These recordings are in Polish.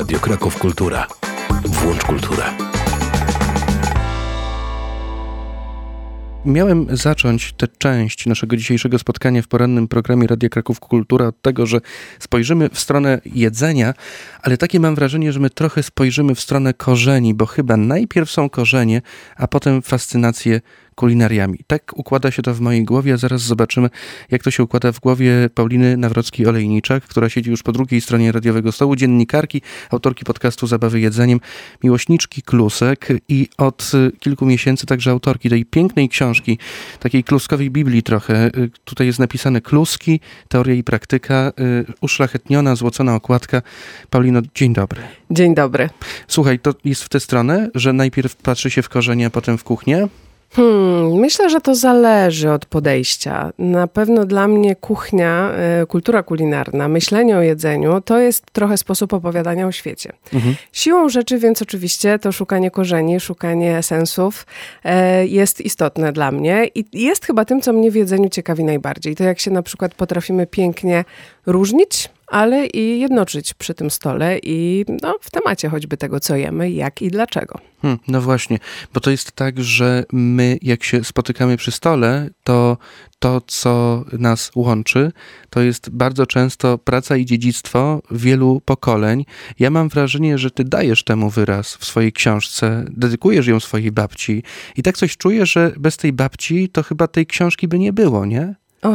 Radio Kraków Kultura. Włącz kulturę. Miałem zacząć tę część naszego dzisiejszego spotkania w porannym programie Radia Kraków Kultura od tego, że spojrzymy w stronę jedzenia, ale takie mam wrażenie, że my trochę spojrzymy w stronę korzeni, bo chyba najpierw są korzenie, a potem fascynacje kulinariami. Tak układa się to w mojej głowie, a zaraz zobaczymy, jak to się układa w głowie Pauliny Nawrockiej-Olejniczak, która siedzi już po drugiej stronie radiowego stołu, dziennikarki, autorki podcastu Zabawy jedzeniem, miłośniczki klusek i od kilku miesięcy także autorki tej pięknej książki, takiej kluskowej Biblii trochę. Tutaj jest napisane Kluski, teoria i praktyka, uszlachetniona, złocona okładka. Paulino, dzień dobry. Dzień dobry. Słuchaj, to jest w tę stronę, że najpierw patrzy się w korzenie, a potem w kuchnię? Myślę, że to zależy od podejścia. Na pewno dla mnie kuchnia, kultura kulinarna, myślenie o jedzeniu, to jest trochę sposób opowiadania o świecie. Siłą rzeczy więc oczywiście to szukanie korzeni, szukanie sensów jest istotne dla mnie i jest chyba tym, co mnie w jedzeniu ciekawi najbardziej. To jak się na przykład potrafimy pięknie różnić, ale i jednoczyć przy tym stole i w temacie choćby tego, co jemy, jak i dlaczego. No właśnie, bo to jest tak, że my jak się spotykamy przy stole, to co nas łączy, to jest bardzo często praca i dziedzictwo wielu pokoleń. Ja mam wrażenie, że ty dajesz temu wyraz w swojej książce, dedykujesz ją swojej babci i tak coś czuję, że bez tej babci to chyba tej książki by nie było, nie?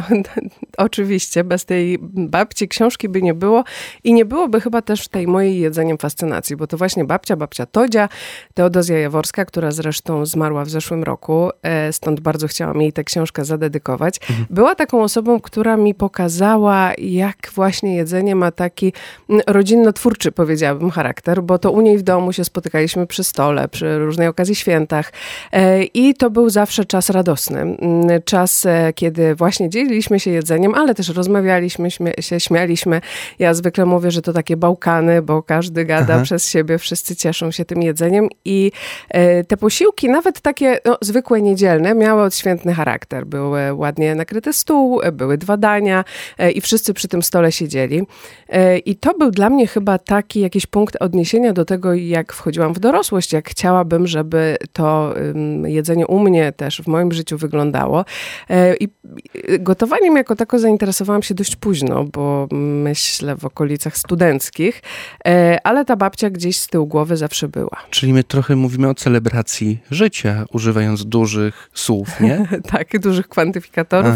Oczywiście, bez tej babci książki by nie było i nie byłoby chyba też tej mojej jedzeniem fascynacji, bo to właśnie babcia Todzia, Teodozja Jaworska, która zresztą zmarła w zeszłym roku, stąd bardzo chciałam jej tę książkę zadedykować. Była taką osobą, która mi pokazała, jak właśnie jedzenie ma taki rodzinno-twórczy, powiedziałabym, charakter, bo to u niej w domu się spotykaliśmy przy stole, przy różnej okazji świętach i to był zawsze czas radosny. Czas, kiedy właśnie dzieliliśmy się jedzeniem, ale też rozmawialiśmy, śmialiśmy. Ja zwykle mówię, że to takie bałkany, bo każdy gada przez siebie, wszyscy cieszą się tym jedzeniem i te posiłki, nawet takie zwykłe niedzielne, miały odświętny charakter. Był ładnie nakryty stół, były 2 dania i wszyscy przy tym stole siedzieli. I to był dla mnie chyba taki jakiś punkt odniesienia do tego, jak wchodziłam w dorosłość, jak chciałabym, żeby to jedzenie u mnie też w moim życiu wyglądało. I gotowaniem jako tako zainteresowałam się dość późno, bo myślę w okolicach studenckich, ale ta babcia gdzieś z tyłu głowy zawsze była. Czyli my trochę mówimy o celebracji życia, używając dużych słów, nie? Tak, dużych kwantyfikatorów.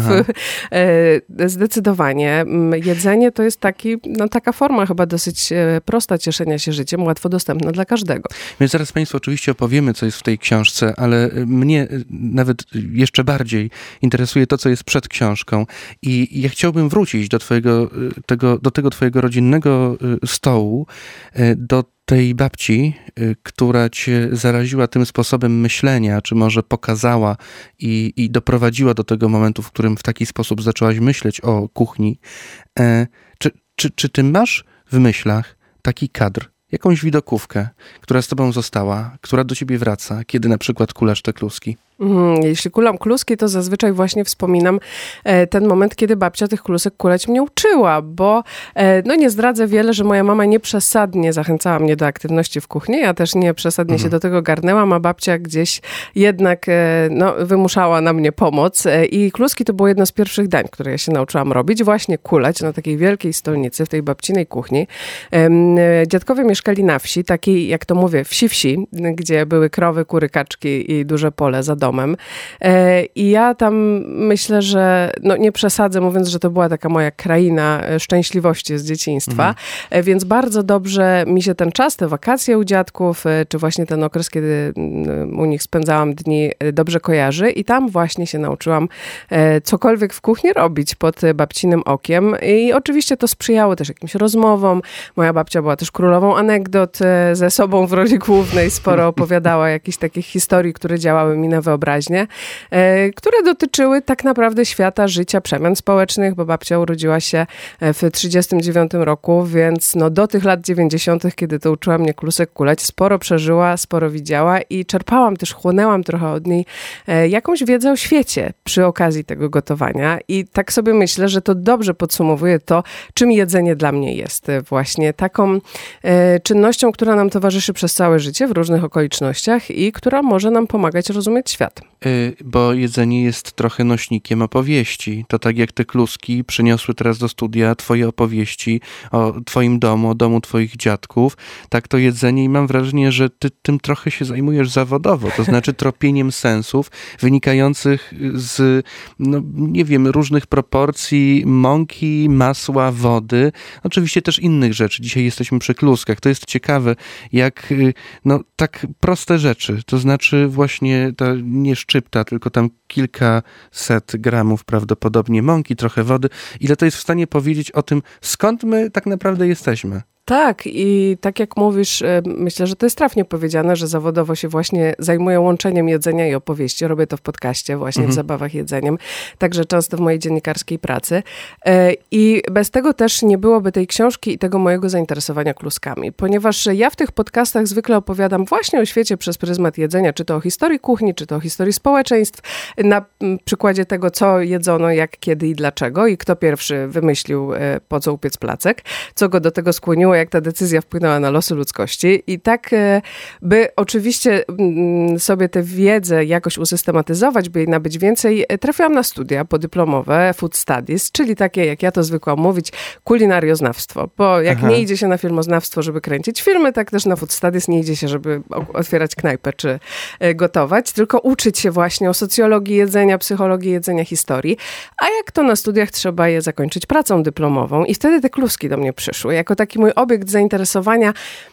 Zdecydowanie. Jedzenie to jest taka forma chyba dosyć prosta cieszenia się życiem, łatwo dostępna dla każdego. My zaraz Państwu oczywiście opowiemy, co jest w tej książce, ale mnie nawet jeszcze bardziej interesuje to, co jest przed książką. I ja chciałbym wrócić do tego twojego rodzinnego stołu, do tej babci, która cię zaraziła tym sposobem myślenia, czy może pokazała i doprowadziła do tego momentu, w którym w taki sposób zaczęłaś myśleć o kuchni. Czy ty masz w myślach taki kadr, jakąś widokówkę, która z tobą została, która do ciebie wraca, kiedy na przykład kulasz te kluski? Jeśli kulam kluski, to zazwyczaj właśnie wspominam ten moment, kiedy babcia tych klusek kulać mnie uczyła, bo nie zdradzę wiele, że moja mama nie przesadnie zachęcała mnie do aktywności w kuchni, ja też nie przesadnie się do tego garnęłam, a babcia gdzieś jednak wymuszała na mnie pomoc i kluski to było jedno z pierwszych dań, które ja się nauczyłam robić, właśnie kulać na takiej wielkiej stolnicy w tej babcinej kuchni. Dziadkowie mieszkali na wsi, takiej, jak to mówię, wsi, gdzie były krowy, kury, kaczki i duże pole za domem. I ja tam myślę, że nie przesadzę mówiąc, że to była taka moja kraina szczęśliwości z dzieciństwa, więc bardzo dobrze mi się ten czas, te wakacje u dziadków, czy właśnie ten okres, kiedy u nich spędzałam dni, dobrze kojarzy i tam właśnie się nauczyłam cokolwiek w kuchni robić pod babcinym okiem i oczywiście to sprzyjało też jakimś rozmowom. Moja babcia była też królową anegdot ze sobą w roli głównej, sporo opowiadała jakichś takich historii, które działały mi na wyobraźnię. wyobraźnię, które dotyczyły tak naprawdę świata, życia, przemian społecznych, bo babcia urodziła się w 1939 roku, więc do tych lat 90., kiedy to uczyła mnie klusek kuleć, sporo przeżyła, sporo widziała i czerpałam też, chłonęłam trochę od niej jakąś wiedzę o świecie przy okazji tego gotowania i tak sobie myślę, że to dobrze podsumowuje to, czym jedzenie dla mnie jest. Właśnie taką czynnością, która nam towarzyszy przez całe życie w różnych okolicznościach i która może nam pomagać rozumieć świat. Bo jedzenie jest trochę nośnikiem opowieści. To tak jak te kluski przyniosły teraz do studia twoje opowieści o twoim domu, o domu twoich dziadków. Tak to jedzenie i mam wrażenie, że ty tym trochę się zajmujesz zawodowo. To znaczy tropieniem sensów wynikających z, nie wiem, różnych proporcji mąki, masła, wody. Oczywiście też innych rzeczy. Dzisiaj jesteśmy przy kluskach. To jest ciekawe, jak tak proste rzeczy. To znaczy właśnie ta nie szczypta, tylko tam kilkaset gramów prawdopodobnie mąki, trochę wody. Ile to jest w stanie powiedzieć o tym, skąd my tak naprawdę jesteśmy? Tak i tak jak mówisz, myślę, że to jest trafnie powiedziane, że zawodowo się właśnie zajmuję łączeniem jedzenia i opowieści. Robię to w podcaście, właśnie w Zabawach jedzeniem, także często w mojej dziennikarskiej pracy. I bez tego też nie byłoby tej książki i tego mojego zainteresowania kluskami, ponieważ ja w tych podcastach zwykle opowiadam właśnie o świecie przez pryzmat jedzenia, czy to o historii kuchni, czy to o historii społeczeństw, na przykładzie tego, co jedzono, jak, kiedy i dlaczego i kto pierwszy wymyślił, po co upiec placek, co go do tego skłoniło, jak ta decyzja wpłynęła na losy ludzkości. I tak, by oczywiście sobie tę wiedzę jakoś usystematyzować, by jej nabyć więcej, trafiłam na studia podyplomowe Food Studies, czyli takie, jak ja to zwykłam mówić, kulinarioznawstwo. Bo jak nie idzie się na filmoznawstwo, żeby kręcić filmy, tak też na Food Studies nie idzie się, żeby otwierać knajpę czy gotować, tylko uczyć się właśnie o socjologii jedzenia, psychologii jedzenia, historii. A jak to na studiach trzeba je zakończyć pracą dyplomową. I wtedy te kluski do mnie przyszły, jako taki mój obiekt zainteresowania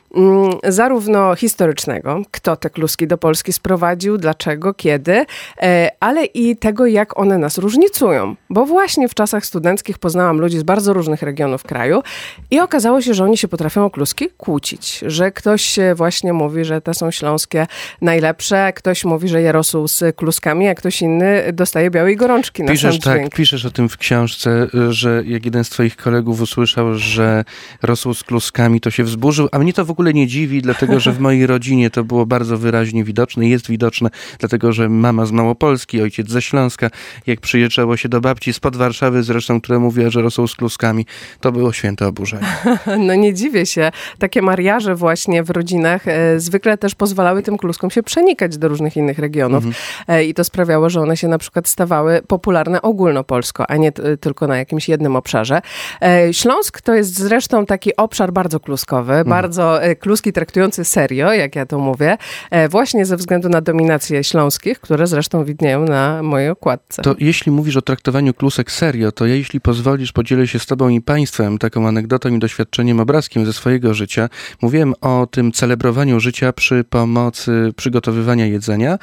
zarówno historycznego, kto te kluski do Polski sprowadził, dlaczego, kiedy, ale i tego, jak one nas różnicują. Bo właśnie w czasach studenckich poznałam ludzi z bardzo różnych regionów kraju i okazało się, że oni się potrafią o kluski kłócić. Że ktoś właśnie mówi, że te są śląskie najlepsze, ktoś mówi, że je rosół z kluskami, a ktoś inny dostaje białej gorączki na sam dźwięk. Piszesz o tym w książce, że jak jeden z twoich kolegów usłyszał, że rosół z kluskami, to się wzburzył, a mnie to w ogóle nie dziwi, dlatego że w mojej rodzinie to było bardzo wyraźnie widoczne, jest widoczne, dlatego że mama z Małopolski, ojciec ze Śląska, jak przyjeżdżało się do babci spod Warszawy zresztą, która mówiła, że rosół z kluskami, to było święte oburzenie. No nie dziwię się. Takie mariaże właśnie w rodzinach zwykle też pozwalały tym kluskom się przenikać do różnych innych regionów i to sprawiało, że one się na przykład stawały popularne ogólnopolsko, a nie tylko na jakimś jednym obszarze. Śląsk to jest zresztą taki obszar bardzo kluskowy, bardzo kluski traktujący serio, jak ja to mówię, właśnie ze względu na dominację śląskich, które zresztą widnieją na mojej okładce. To jeśli mówisz o traktowaniu klusek serio, to ja, jeśli pozwolisz, podzielę się z tobą i państwem taką anegdotą i doświadczeniem, obrazkiem ze swojego życia. Mówiłem o tym celebrowaniu życia przy pomocy przygotowywania jedzenia,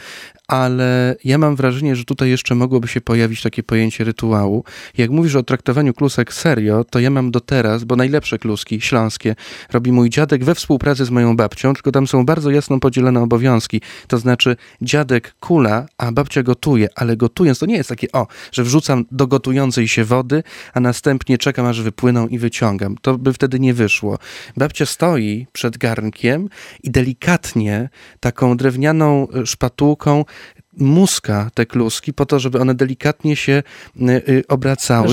ale ja mam wrażenie, że tutaj jeszcze mogłoby się pojawić takie pojęcie rytuału. Jak mówisz o traktowaniu klusek serio, to ja mam do teraz, bo najlepsze kluski śląskie robi mój dziadek we współpracy z moją babcią, tylko tam są bardzo jasno podzielone obowiązki. To znaczy dziadek kula, a babcia gotuje, ale gotując to nie jest takie, że wrzucam do gotującej się wody, a następnie czekam, aż wypłyną i wyciągam. To by wtedy nie wyszło. Babcia stoi przed garnkiem i delikatnie taką drewnianą szpatułką muska te kluski po to, żeby one delikatnie się obracały,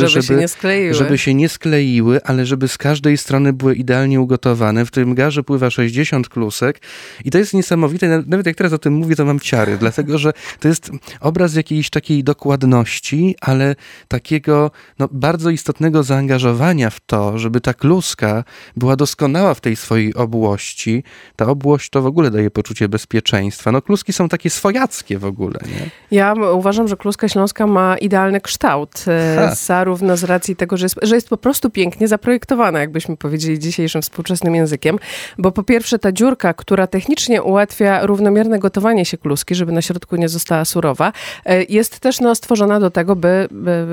żeby się nie skleiły, ale żeby z każdej strony były idealnie ugotowane. W tym garze pływa 60 klusek i to jest niesamowite. Nawet jak teraz o tym mówię, to mam ciary, dlatego że to jest obraz jakiejś takiej dokładności, ale takiego bardzo istotnego zaangażowania w to, żeby ta kluska była doskonała w tej swojej obłości. Ta obłość to w ogóle daje poczucie bezpieczeństwa. Kluski są takie swojackie w ogóle. Nie? Ja uważam, że kluska śląska ma idealny kształt, zarówno z racji tego, że jest po prostu pięknie zaprojektowana, jakbyśmy powiedzieli dzisiejszym współczesnym językiem, bo po pierwsze ta dziurka, która technicznie ułatwia równomierne gotowanie się kluski, żeby na środku nie została surowa, jest też stworzona do tego, by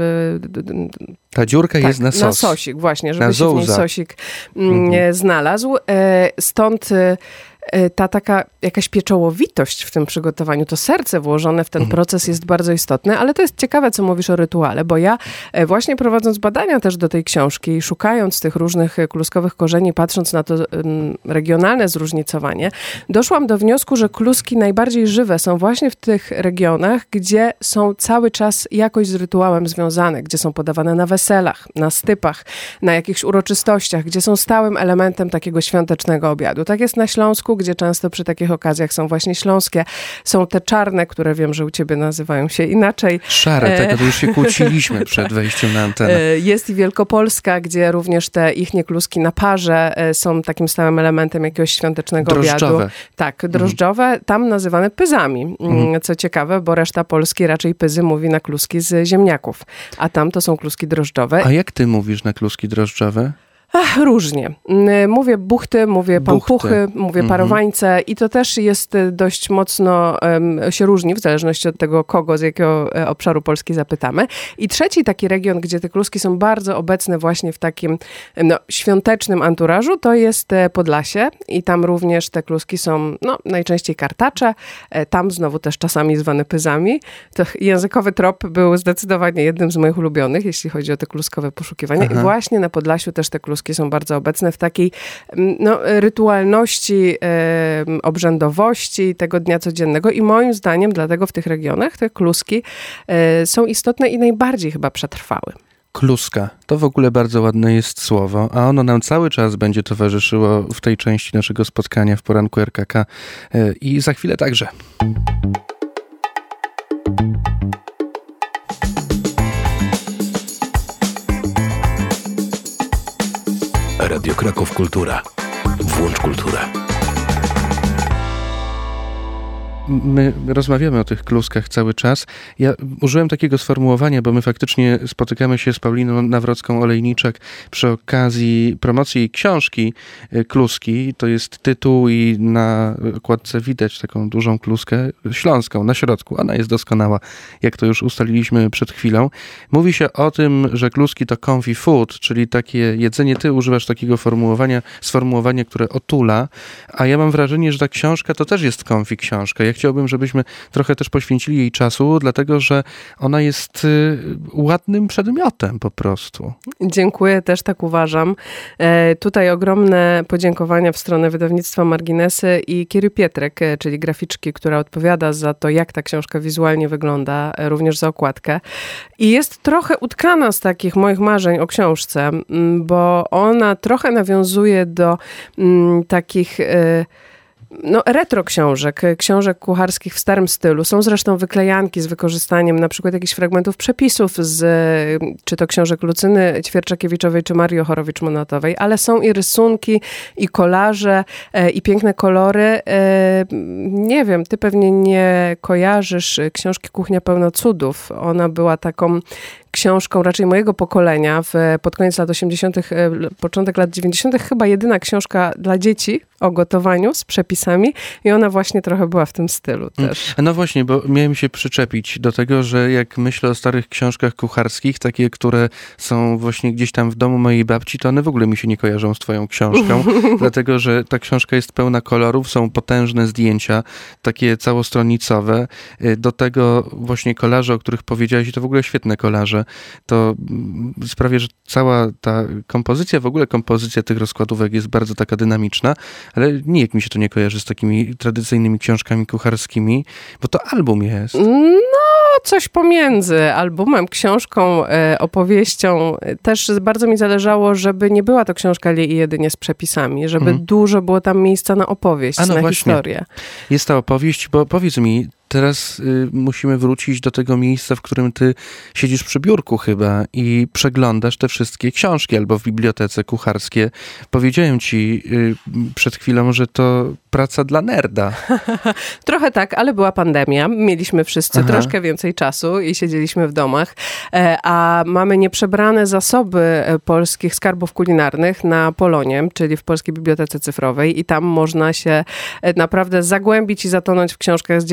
ta dziurka jest na sos. Na sosik, właśnie, żeby się w niej sosik znalazł. Stąd ta taka jakaś pieczołowitość w tym przygotowaniu, to serce włożone w ten proces jest bardzo istotne, ale to jest ciekawe, co mówisz o rytuale, bo ja właśnie prowadząc badania też do tej książki, szukając tych różnych kluskowych korzeni, patrząc na to regionalne zróżnicowanie, doszłam do wniosku, że kluski najbardziej żywe są właśnie w tych regionach, gdzie są cały czas jakoś z rytuałem związane, gdzie są podawane na weselach, na stypach, na jakichś uroczystościach, gdzie są stałym elementem takiego świątecznego obiadu. Tak jest na Śląsku, gdzie często przy takich okazjach są właśnie śląskie. Są te czarne, które wiem, że u ciebie nazywają się inaczej. Szare, tak, to już się kłóciliśmy przed wejściem na antenę. Jest i Wielkopolska, gdzie również te ichnie kluski na parze są takim stałym elementem jakiegoś świątecznego drożdżowe. obiadu. Tak, drożdżowe, tam nazywane pyzami. Co ciekawe, bo reszta Polski raczej pyzy mówi na kluski z ziemniaków, a tam to są kluski drożdżowe. A jak ty mówisz na kluski drożdżowe? Różnie. Mówię buchty, mówię pampuchy, mówię parowańce i to też jest dość mocno, się różni w zależności od tego, kogo, z jakiego obszaru Polski zapytamy. I trzeci taki region, gdzie te kluski są bardzo obecne właśnie w takim świątecznym anturażu, to jest Podlasie i tam również te kluski są najczęściej kartacze, tam znowu też czasami zwane pyzami. To językowy trop był zdecydowanie jednym z moich ulubionych, jeśli chodzi o te kluskowe poszukiwania. I właśnie na Podlasiu też te kluski są bardzo obecne w takiej rytualności, obrzędowości tego dnia codziennego i moim zdaniem dlatego w tych regionach te kluski są istotne i najbardziej chyba przetrwały. Kluska. To w ogóle bardzo ładne jest słowo, a ono nam cały czas będzie towarzyszyło w tej części naszego spotkania w poranku RKK i za chwilę także. Radio Kraków Kultura. Włącz kulturę. My rozmawiamy o tych kluskach cały czas. Ja użyłem takiego sformułowania, bo my faktycznie spotykamy się z Pauliną Nawrocką-Olejniczak przy okazji promocji jej książki Kluski. To jest tytuł i na okładce widać taką dużą kluskę śląską na środku. Ona jest doskonała, jak to już ustaliliśmy przed chwilą. Mówi się o tym, że kluski to comfy food, czyli takie jedzenie. Ty używasz takiego sformułowania, które otula, a ja mam wrażenie, że ta książka to też jest comfy książka. Ja chciałbym, żebyśmy trochę też poświęcili jej czasu, dlatego że ona jest ładnym przedmiotem po prostu. Dziękuję, też tak uważam. Tutaj ogromne podziękowania w stronę wydawnictwa Marginesy i Kiry Pietrek, czyli graficzki, która odpowiada za to, jak ta książka wizualnie wygląda, również za okładkę. I jest trochę utkana z takich moich marzeń o książce, bo ona trochę nawiązuje do takich retro książek kucharskich w starym stylu. Są zresztą wyklejanki z wykorzystaniem na przykład jakichś fragmentów przepisów czy to książek Lucyny Ćwierczakiewiczowej, czy Marii Ochorowicz-Monatowej, ale są i rysunki, i kolaże, i piękne kolory. Nie wiem, ty pewnie nie kojarzysz książki Kuchnia pełna cudów. Ona była taką książką raczej mojego pokolenia, pod koniec lat 80., początek lat 90., chyba jedyna książka dla dzieci o gotowaniu z przepisami i ona właśnie trochę była w tym stylu też. No właśnie, bo miałem się przyczepić do tego, że jak myślę o starych książkach kucharskich, takie, które są właśnie gdzieś tam w domu mojej babci, to one w ogóle mi się nie kojarzą z twoją książką, dlatego, że ta książka jest pełna kolorów, są potężne zdjęcia, takie całostronicowe, do tego właśnie kolaże, o których powiedziałeś, i to w ogóle świetne kolaże. To sprawia, że cała ta kompozycja, w ogóle kompozycja tych rozkładówek jest bardzo taka dynamiczna, ale nijak mi się to nie kojarzy z takimi tradycyjnymi książkami kucharskimi, bo to album jest. Coś pomiędzy albumem, książką, opowieścią. Też bardzo mi zależało, żeby nie była to książka jedynie z przepisami, żeby dużo było tam miejsca na opowieść, na właśnie historię. Jest ta opowieść, bo powiedz mi, teraz musimy wrócić do tego miejsca, w którym ty siedzisz przy biurku chyba i przeglądasz te wszystkie książki albo w bibliotece kucharskie. Powiedziałem ci przed chwilą, że to praca dla nerda. Trochę tak, ale była pandemia. Mieliśmy wszyscy troszkę więcej czasu i siedzieliśmy w domach, a mamy nieprzebrane zasoby polskich skarbów kulinarnych na Polonie, czyli w Polskiej Bibliotece Cyfrowej i tam można się naprawdę zagłębić i zatonąć w książkach z XIX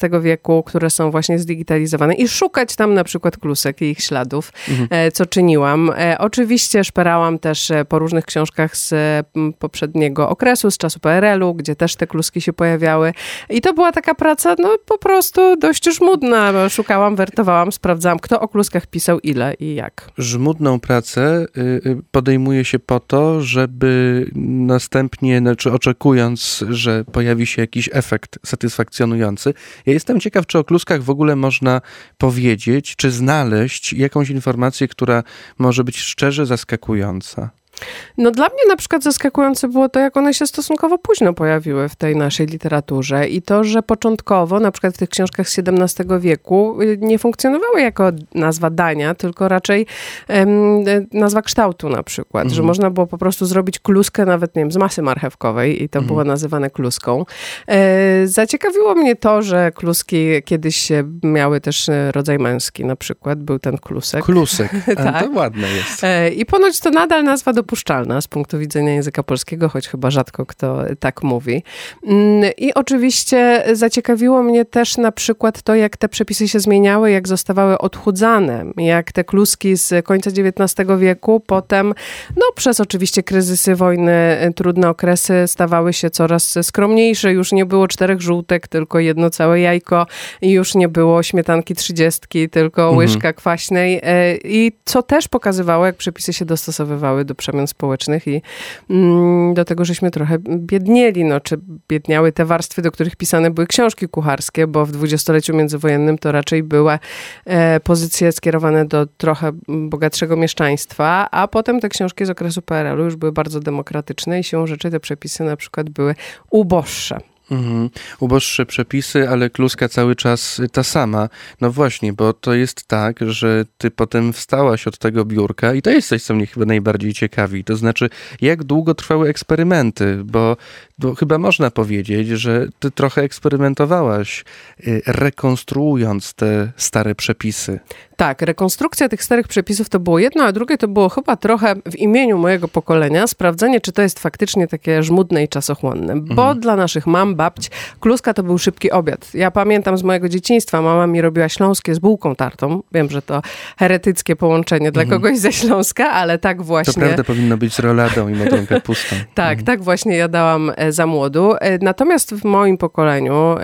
XIX wieku, które są właśnie zdigitalizowane i szukać tam na przykład klusek i ich śladów, co czyniłam. Oczywiście szperałam też po różnych książkach z poprzedniego okresu, z czasu PRL-u, gdzie też te kluski się pojawiały. I to była taka praca, no po prostu dość żmudna. Szukałam, wertowałam, sprawdzałam, kto o kluskach pisał, ile i jak. Żmudną pracę podejmuje się po to, żeby następnie, znaczy oczekując, że pojawi się jakiś efekt satysfakcjonujący. Ja jestem ciekaw, czy o kluskach w ogóle można powiedzieć, czy znaleźć jakąś informację, która może być szczerze zaskakująca. No dla mnie na przykład zaskakujące było to, jak one się stosunkowo późno pojawiły w tej naszej literaturze i to, że początkowo, na przykład w tych książkach z XVII wieku nie funkcjonowały jako nazwa dania, tylko raczej nazwa kształtu na przykład, że można było po prostu zrobić kluskę nawet, nie wiem, z masy marchewkowej i to było nazywane kluską. Zaciekawiło mnie to, że kluski kiedyś miały też rodzaj męski na przykład, był ten klusek. Klusek, tak. To ładne jest. I ponoć to nadal nazwa dopuszczalna z punktu widzenia języka polskiego, choć chyba rzadko kto tak mówi. I oczywiście zaciekawiło mnie też na przykład to, jak te przepisy się zmieniały, jak zostawały odchudzane, jak te kluski z końca XIX wieku potem, no przez oczywiście kryzysy, wojny, trudne okresy stawały się coraz skromniejsze. Już nie było 4 żółtek, tylko jedno całe jajko i już nie było śmietanki 30, tylko łyżka kwaśnej. I co też pokazywało, jak przepisy się dostosowywały do przemian społecznych i do tego, żeśmy trochę biednieli, no, czy biedniały te warstwy, do których pisane były książki kucharskie, bo w dwudziestoleciu międzywojennym to raczej były pozycje skierowane do trochę bogatszego mieszczaństwa, a potem te książki z okresu PRL-u już były bardzo demokratyczne i siłą rzeczy te przepisy na przykład były uboższe. Uboższe przepisy, ale kluska cały czas ta sama. No właśnie, bo to jest tak, że ty potem wstałaś od tego biurka i to jest coś, co mnie chyba najbardziej ciekawi. To znaczy, jak długo trwały eksperymenty, bo chyba można powiedzieć, że ty trochę eksperymentowałaś, rekonstruując te stare przepisy. Tak, rekonstrukcja tych starych przepisów to było jedno, a drugie to było chyba trochę w imieniu mojego pokolenia sprawdzenie, czy to jest faktycznie takie żmudne i czasochłonne. Bo dla naszych mam, babć, kluska to był szybki obiad. Ja pamiętam z mojego dzieciństwa, mama mi robiła śląskie z bułką tartą. Wiem, że to heretyckie połączenie dla kogoś ze Śląska, ale tak właśnie. To prawda powinno być z roladą i modrą kapustą. Tak, tak właśnie jadałam za młodu. Natomiast w moim pokoleniu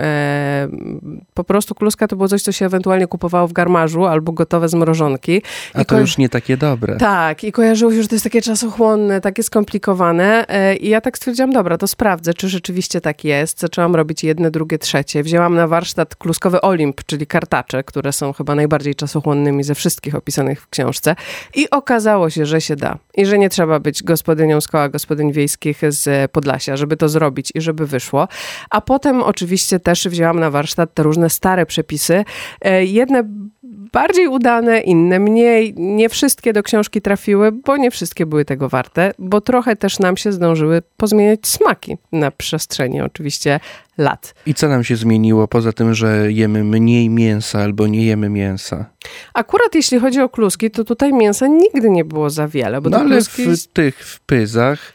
po prostu kluska to było coś, co się ewentualnie kupowało w garmarzu albo gotowe z mrożonki. A to już nie takie dobre. Tak, i kojarzyło się, że to jest takie czasochłonne, takie skomplikowane. I ja tak stwierdziłam, dobra, to sprawdzę, czy rzeczywiście tak jest. Zaczęłam robić jedne, drugie, trzecie. Wzięłam na warsztat kluskowy Olimp, czyli kartacze, które są chyba najbardziej czasochłonnymi ze wszystkich opisanych w książce. I okazało się, że się da. I że nie trzeba być gospodynią z koła gospodyń wiejskich z Podlasia, żeby to zrobić i żeby wyszło. A potem oczywiście też wzięłam na warsztat te różne stare przepisy. Jedne bardziej udane, inne mniej. Nie wszystkie do książki trafiły, bo nie wszystkie były tego warte, bo trochę też nam się zdążyły pozmieniać smaki na przestrzeni oczywiście lat. I co nam się zmieniło, poza tym, że jemy mniej mięsa albo nie jemy mięsa? Akurat jeśli chodzi o kluski, to tutaj mięsa nigdy nie było za wiele. Bo no ale kluski... w pyzach,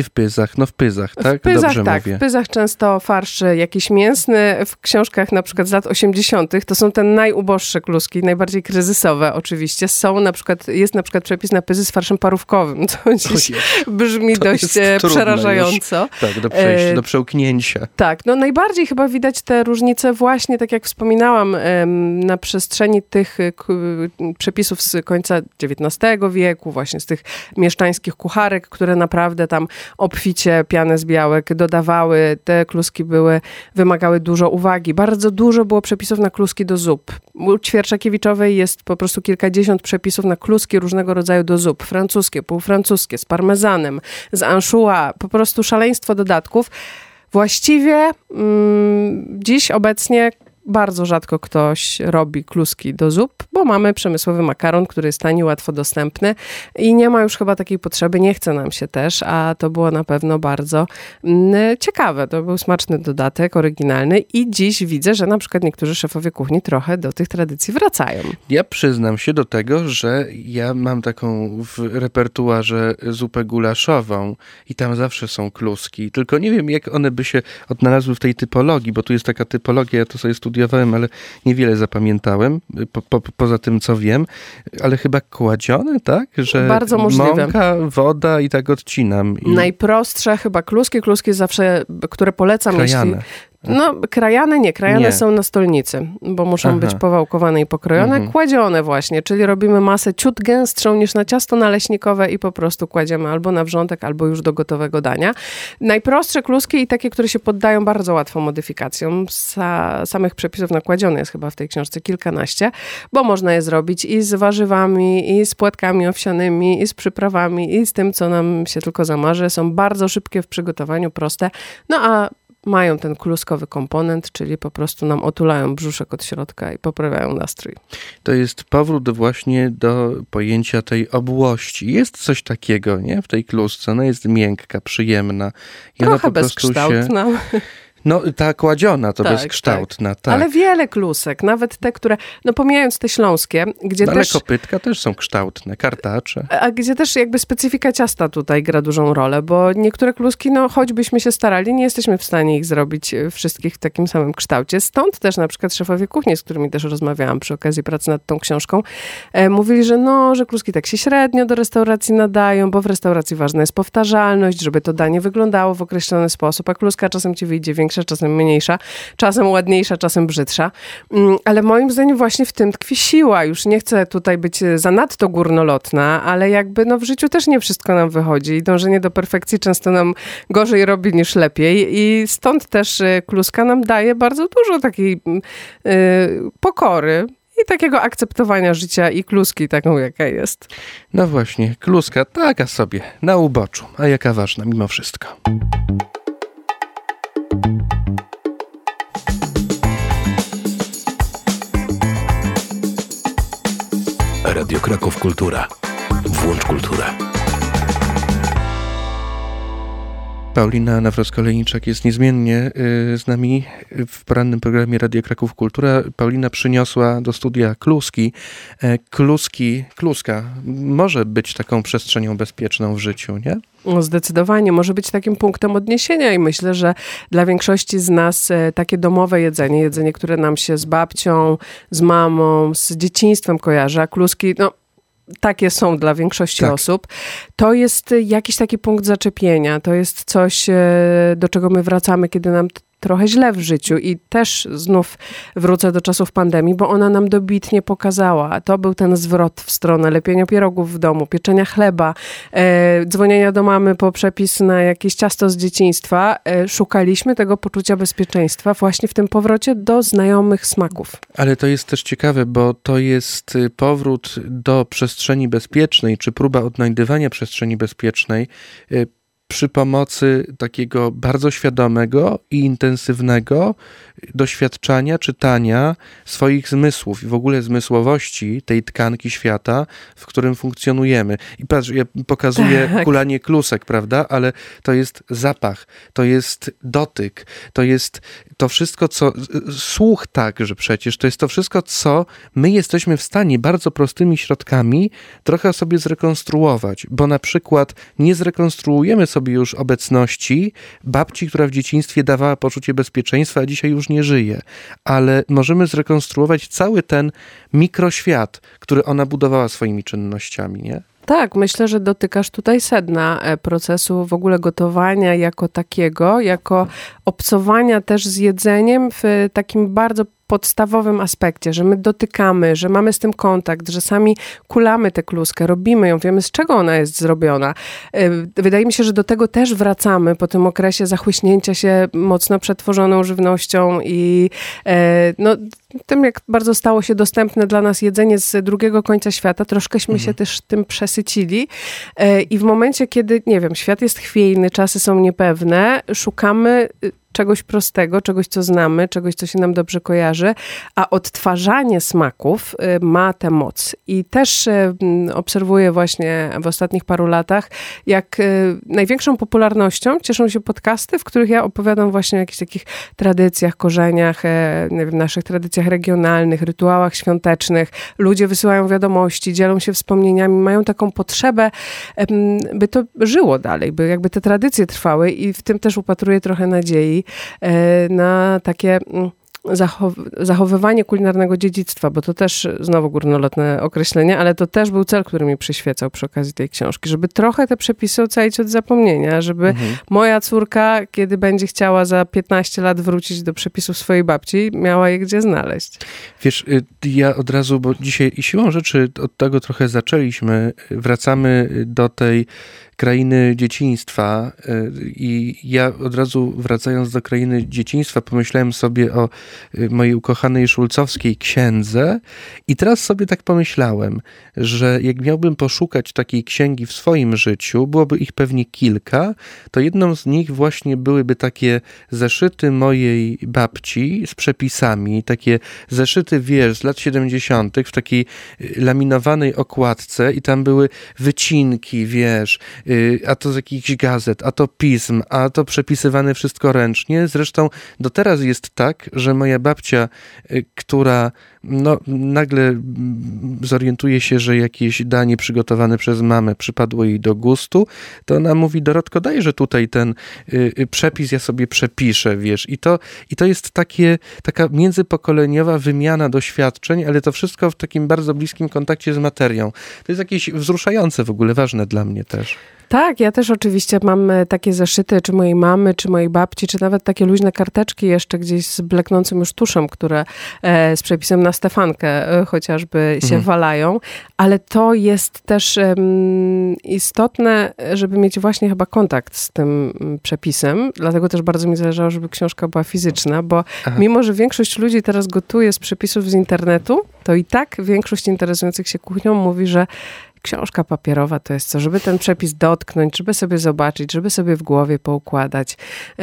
tak? W pyzach, dobrze tak. mówię. W pyzach często farsz jakiś mięsny. W książkach na przykład z lat 80. to są te najuboższe kluski, najbardziej kryzysowe oczywiście. Jest na przykład przepis na pyzy z farszem parówkowym, co dziś brzmi dość przerażająco. Już, tak, do przełknięcia. Tak, no najbardziej chyba widać te różnice właśnie, tak jak wspominałam, na przestrzeni tych przepisów z końca XIX wieku, właśnie z tych mieszczańskich kucharek, które naprawdę tam obficie pianę z białek dodawały. Te kluski wymagały dużo uwagi. Bardzo dużo było przepisów na kluski do zup. U Ćwierczakiewiczowej jest po prostu kilkadziesiąt przepisów na kluski różnego rodzaju do zup. Francuskie, półfrancuskie, z parmezanem, z anchois. Po prostu szaleństwo dodatków. Właściwie dziś obecnie bardzo rzadko ktoś robi kluski do zup, bo mamy przemysłowy makaron, który jest tani, łatwo dostępny i nie ma już chyba takiej potrzeby, nie chce nam się też, a to było na pewno bardzo ciekawe. To był smaczny dodatek, oryginalny i dziś widzę, że na przykład niektórzy szefowie kuchni trochę do tych tradycji wracają. Ja przyznam się do tego, że ja mam taką w repertuarze zupę gulaszową i tam zawsze są kluski, tylko nie wiem, jak one by się odnalazły w tej typologii, bo tu jest taka typologia, ja to sobie studiowałem studiowałem, ale niewiele zapamiętałem, poza tym, co wiem. Ale chyba kładzione, tak? Że bardzo możliwe. Mąka, woda i tak odcinam. Najprostsze chyba kluski zawsze, które polecam. Krajane. Krajane nie. Nie. Są na stolnicy, bo muszą być powałkowane i pokrojone. Kładzione właśnie, czyli robimy masę ciut gęstszą niż na ciasto naleśnikowe i po prostu kładziemy albo na wrzątek, albo już do gotowego dania. Najprostsze kluski i takie, które się poddają bardzo łatwo modyfikacjom. Samych przepisów nakładzionych jest chyba w tej książce kilkanaście, bo można je zrobić i z warzywami, i z płatkami owsianymi, i z przyprawami, i z tym, co nam się tylko zamarzy. Są bardzo szybkie w przygotowaniu, proste. No a mają ten kluskowy komponent, czyli po prostu nam otulają brzuszek od środka i poprawiają nastrój. To jest powrót właśnie do pojęcia tej obłości. Jest coś takiego, nie? W tej klusce. Ona jest miękka, przyjemna. I trochę bezkształtna. No, ta kładziona to bezkształtna, tak. Ale wiele klusek, nawet te, które, pomijając te śląskie, gdzie ale też... kopytka też są kształtne, kartacze. A gdzie też jakby specyfika ciasta tutaj gra dużą rolę, bo niektóre kluski, choćbyśmy się starali, nie jesteśmy w stanie ich zrobić wszystkich w takim samym kształcie. Stąd też na przykład szefowie kuchni, z którymi też rozmawiałam przy okazji pracy nad tą książką, mówili, że kluski tak się średnio do restauracji nadają, bo w restauracji ważna jest powtarzalność, żeby to danie wyglądało w określony sposób, a kluska czasem ci wyjdzie większa, czasem mniejsza, czasem ładniejsza, czasem brzydsza. Ale moim zdaniem właśnie w tym tkwi siła. Już nie chcę tutaj być zanadto górnolotna, ale jakby w życiu też nie wszystko nam wychodzi i dążenie do perfekcji często nam gorzej robi niż lepiej i stąd też kluska nam daje bardzo dużo takiej pokory i takiego akceptowania życia i kluski taką, jaka jest. No właśnie, kluska taka sobie, na uboczu, a jaka ważna mimo wszystko. Radio Kraków Kultura. Włącz kulturę. Paulina Nawrocka-Olejniczak jest niezmiennie z nami w porannym programie Radio Kraków Kultura. Paulina przyniosła do studia kluski. Kluska może być taką przestrzenią bezpieczną w życiu, nie? Zdecydowanie. Może być takim punktem odniesienia i myślę, że dla większości z nas takie domowe jedzenie, które nam się z babcią, z mamą, z dzieciństwem kojarzy, a kluski, takie są dla większości osób, to jest jakiś taki punkt zaczepienia. To jest coś, do czego my wracamy, kiedy nam trochę źle w życiu i też znów wrócę do czasów pandemii, bo ona nam dobitnie pokazała. To był ten zwrot w stronę lepienia pierogów w domu, pieczenia chleba, dzwonienia do mamy po przepis na jakieś ciasto z dzieciństwa. Szukaliśmy tego poczucia bezpieczeństwa właśnie w tym powrocie do znajomych smaków. Ale to jest też ciekawe, bo to jest powrót do przestrzeni bezpiecznej, czy próba odnajdywania przestrzeni bezpiecznej przy pomocy takiego bardzo świadomego i intensywnego doświadczania, czytania swoich zmysłów i w ogóle zmysłowości tej tkanki świata, w którym funkcjonujemy. I patrz, ja pokazuję kulanie klusek, prawda? Ale to jest zapach, to jest dotyk, to jest to wszystko, co... Słuch także przecież, to jest to wszystko, co my jesteśmy w stanie bardzo prostymi środkami trochę sobie zrekonstruować, bo na przykład nie zrekonstruujemy sobie już obecności babci, która w dzieciństwie dawała poczucie bezpieczeństwa, a dzisiaj już nie żyje. Ale możemy zrekonstruować cały ten mikroświat, który ona budowała swoimi czynnościami, nie? Tak, myślę, że dotykasz tutaj sedna procesu w ogóle gotowania jako takiego, jako obcowania też z jedzeniem w takim bardzo podstawowym aspekcie, że my dotykamy, że mamy z tym kontakt, że sami kulamy tę kluskę, robimy ją, wiemy z czego ona jest zrobiona. Wydaje mi się, że do tego też wracamy po tym okresie zachłyśnięcia się mocno przetworzoną żywnością i tym, jak bardzo stało się dostępne dla nas jedzenie z drugiego końca świata, troszkęśmy się też tym przesycili i w momencie, kiedy, nie wiem, świat jest chwiejny, czasy są niepewne, szukamy czegoś prostego, czegoś, co znamy, czegoś, co się nam dobrze kojarzy, a odtwarzanie smaków ma tę moc. I też obserwuję właśnie w ostatnich paru latach, jak największą popularnością cieszą się podcasty, w których ja opowiadam właśnie o jakichś takich tradycjach, korzeniach, nie wiem, naszych tradycjach regionalnych, rytuałach świątecznych. Ludzie wysyłają wiadomości, dzielą się wspomnieniami, mają taką potrzebę, by to żyło dalej, by jakby te tradycje trwały i w tym też upatruję trochę nadziei na takie zachowywanie kulinarnego dziedzictwa, bo to też znowu górnolotne określenie, ale to też był cel, który mi przyświecał przy okazji tej książki, żeby trochę te przepisy ocalić od zapomnienia, żeby moja córka, kiedy będzie chciała za 15 lat wrócić do przepisów swojej babci, miała je gdzie znaleźć. Wiesz, ja od razu, bo dzisiaj siłą rzeczy od tego trochę zaczęliśmy, wracamy do tej krainy dzieciństwa i ja od razu wracając do krainy dzieciństwa pomyślałem sobie o mojej ukochanej szulcowskiej księdze i teraz sobie tak pomyślałem, że jak miałbym poszukać takiej księgi w swoim życiu, byłoby ich pewnie kilka, to jedną z nich właśnie byłyby takie zeszyty mojej babci z przepisami, takie zeszyty, wiesz, z lat 70. w takiej laminowanej okładce i tam były wycinki, wiesz, a to z jakichś gazet, a to pism, a to przepisywane wszystko ręcznie. Zresztą do teraz jest tak, że moja babcia, która nagle zorientuje się, że jakieś danie przygotowane przez mamę przypadło jej do gustu, to ona mówi: Dorotko, dajże tutaj ten przepis, ja sobie przepiszę, wiesz. I to jest taka międzypokoleniowa wymiana doświadczeń, ale to wszystko w takim bardzo bliskim kontakcie z materią. To jest jakieś wzruszające w ogóle, ważne dla mnie też. Tak, ja też oczywiście mam takie zeszyty, czy mojej mamy, czy mojej babci, czy nawet takie luźne karteczki jeszcze gdzieś z bleknącym już tuszem, które z przepisem na Stefankę chociażby się walają, ale to jest też istotne, żeby mieć właśnie chyba kontakt z tym przepisem, dlatego też bardzo mi zależało, żeby książka była fizyczna, bo mimo, że większość ludzi teraz gotuje z przepisów z internetu, to i tak większość interesujących się kuchnią mówi, że książka papierowa to jest co, żeby ten przepis dotknąć, żeby sobie zobaczyć, żeby sobie w głowie poukładać.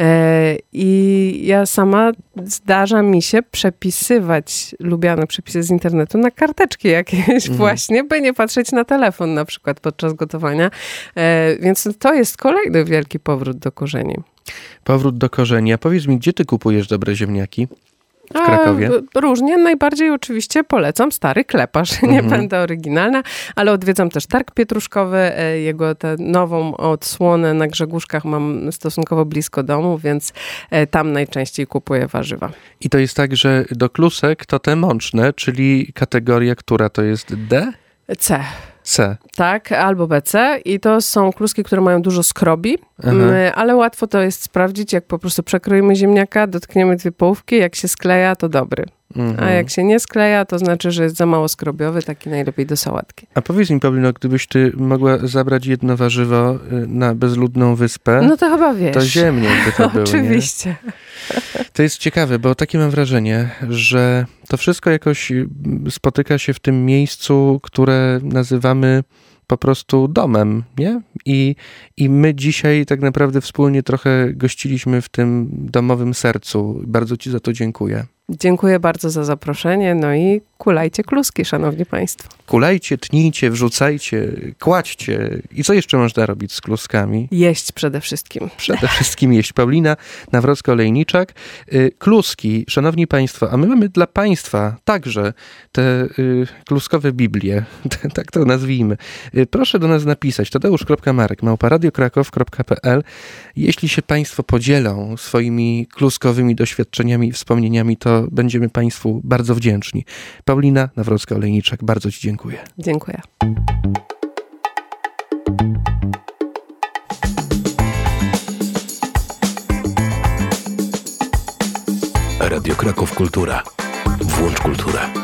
I ja sama zdarza mi się przepisywać lubiane przepisy z internetu na karteczki jakieś właśnie, by nie patrzeć na telefon na przykład podczas gotowania. Więc to jest kolejny wielki powrót do korzeni. Powrót do korzeni. A powiedz mi, gdzie ty kupujesz dobre ziemniaki? W Krakowie? Różnie. Najbardziej oczywiście polecam Stary Kleparz. Nie będę oryginalna, ale odwiedzam też Targ Pietruszkowy. Jego tę nową odsłonę na Grzegórzkach mam stosunkowo blisko domu, więc tam najczęściej kupuję warzywa. I to jest tak, że do klusek to te mączne, czyli kategoria, która to jest D? C. Tak, albo BC i to są kluski, które mają dużo skrobi, ale łatwo to jest sprawdzić, jak po prostu przekroimy ziemniaka, dotkniemy 2 połówki, jak się skleja, to dobry. A jak się nie skleja, to znaczy, że jest za mało skrobiowy, taki najlepiej do sałatki. A powiedz mi, Paulino, gdybyś ty mogła zabrać jedno warzywo na bezludną wyspę, no to chyba wiesz. To ziemniak by to było, oczywiście. Nie? To jest ciekawe, bo takie mam wrażenie, że to wszystko jakoś spotyka się w tym miejscu, które nazywamy po prostu domem, nie? I my dzisiaj tak naprawdę wspólnie trochę gościliśmy w tym domowym sercu. Bardzo ci za to dziękuję. Dziękuję bardzo za zaproszenie, no i kulajcie kluski, szanowni państwo. Kulajcie, tnijcie, wrzucajcie, kładźcie. I co jeszcze można robić z kluskami? Jeść przede wszystkim. Przede wszystkim jeść. Paulina Nawrocka-Olejniczak. Kluski, szanowni państwo, a my mamy dla państwa także te kluskowe Biblie, tak to nazwijmy. Proszę do nas napisać tadeusz.marek@radiokrakow.pl. Jeśli się państwo podzielą swoimi kluskowymi doświadczeniami i wspomnieniami, to będziemy państwu bardzo wdzięczni. Paulina Nawrocka-Olejniczak, bardzo ci dziękuję. Dziękuję. Radio Kraków Kultura. Włącz kulturę.